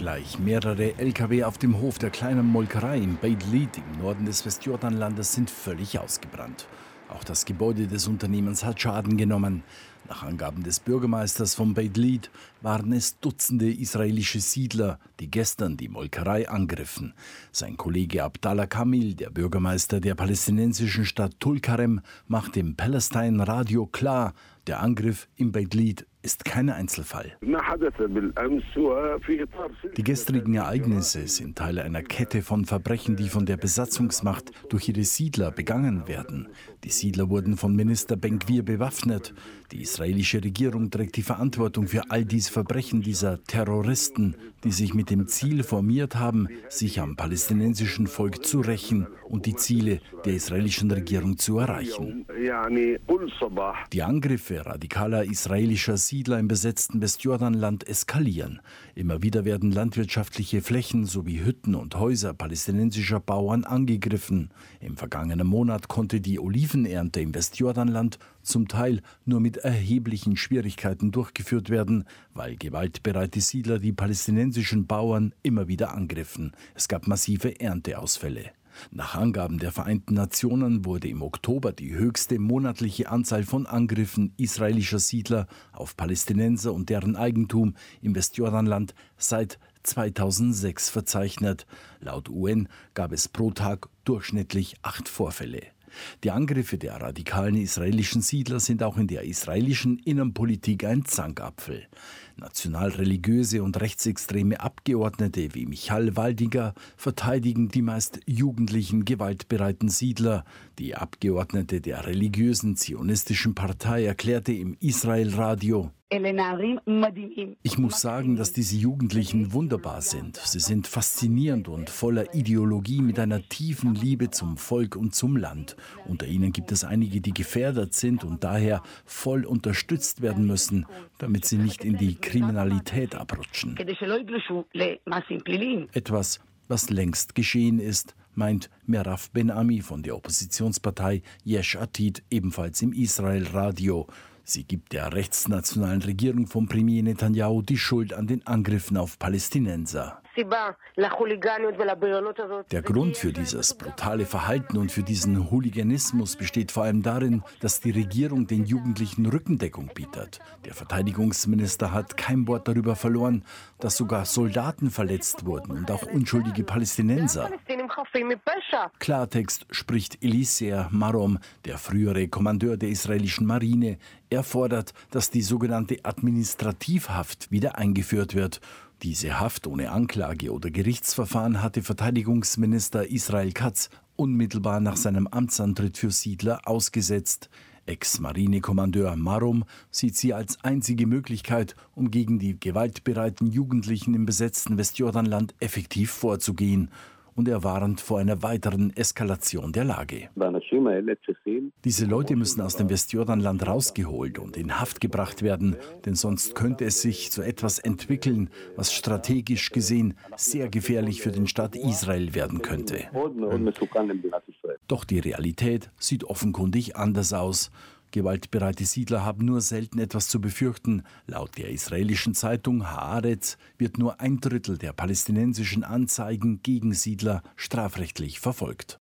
Gleich mehrere Lkw auf dem Hof der kleinen Molkerei in Beit Lid im Norden des Westjordanlandes sind völlig ausgebrannt. Auch das Gebäude des Unternehmens hat Schaden genommen. Nach Angaben des Bürgermeisters von Beit Lid waren es Dutzende israelische Siedler, die gestern die Molkerei angriffen. Sein Kollege Abdallah Kamil, der Bürgermeister der palästinensischen Stadt Tulkarem, macht dem Palestine Radio klar, der Angriff in Beit Lid ist kein Einzelfall. Die gestrigen Ereignisse sind Teil einer Kette von Verbrechen, die von der Besatzungsmacht durch ihre Siedler begangen werden. Die Siedler wurden von Minister Ben-Gvir bewaffnet. Die israelische Regierung trägt die Verantwortung für all diese Verbrechen dieser Terroristen, die sich mit dem Ziel formiert haben, sich am palästinensischen Volk zu rächen und die Ziele der israelischen Regierung zu erreichen. Die Angriffe radikaler israelischer Siedler im besetzten Westjordanland eskalieren. Immer wieder werden landwirtschaftliche Flächen sowie Hütten und Häuser palästinensischer Bauern angegriffen. Im vergangenen Monat konnte die Olivenernte im Westjordanland zum Teil nur mit erheblichen Schwierigkeiten durchgeführt werden, weil gewaltbereite Siedler die palästinensischen Bauern immer wieder angriffen. Es gab massive Ernteausfälle. Nach Angaben der Vereinten Nationen wurde im Oktober die höchste monatliche Anzahl von Angriffen israelischer Siedler auf Palästinenser und deren Eigentum im Westjordanland seit 2006 verzeichnet. Laut UN gab es pro Tag durchschnittlich 8 Vorfälle. Die Angriffe der radikalen israelischen Siedler sind auch in der israelischen Innenpolitik ein Zankapfel. Nationalreligiöse und rechtsextreme Abgeordnete wie Michal Waldinger verteidigen die meist jugendlichen, gewaltbereiten Siedler. Die Abgeordnete der religiösen zionistischen Partei erklärte im Israel-Radio: Ich muss sagen, dass diese Jugendlichen wunderbar sind. Sie sind faszinierend und voller Ideologie mit einer tiefen Liebe zum Volk und zum Land. Unter ihnen gibt es einige, die gefährdet sind und daher voll unterstützt werden müssen, damit sie nicht in die Kriminalität abrutschen. Etwas, was längst geschehen ist, meint Meraf Ben-Ami von der Oppositionspartei Yesh Atid ebenfalls im Israel-Radio. Sie gibt der rechtsnationalen Regierung von Premier Netanyahu die Schuld an den Angriffen auf Palästinenser. Der Grund für dieses brutale Verhalten und für diesen Hooliganismus besteht vor allem darin, dass die Regierung den Jugendlichen Rückendeckung bietet. Der Verteidigungsminister hat kein Wort darüber verloren, dass sogar Soldaten verletzt wurden und auch unschuldige Palästinenser. Klartext spricht Elisir Marom, der frühere Kommandeur der israelischen Marine. Er fordert, dass die sogenannte Administrativhaft wieder eingeführt wird. Diese Haft ohne Anklage oder Gerichtsverfahren hatte Verteidigungsminister Israel Katz unmittelbar nach seinem Amtsantritt für Siedler ausgesetzt. Ex-Marinekommandeur Marom sieht sie als einzige Möglichkeit, um gegen die gewaltbereiten Jugendlichen im besetzten Westjordanland effektiv vorzugehen. Und er warnt vor einer weiteren Eskalation der Lage. Diese Leute müssen aus dem Westjordanland rausgeholt und in Haft gebracht werden, denn sonst könnte es sich zu etwas entwickeln, was strategisch gesehen sehr gefährlich für den Staat Israel werden könnte. Doch die Realität sieht offenkundig anders aus. Gewaltbereite Siedler haben nur selten etwas zu befürchten. Laut der israelischen Zeitung Haaretz wird nur 1/3 der palästinensischen Anzeigen gegen Siedler strafrechtlich verfolgt.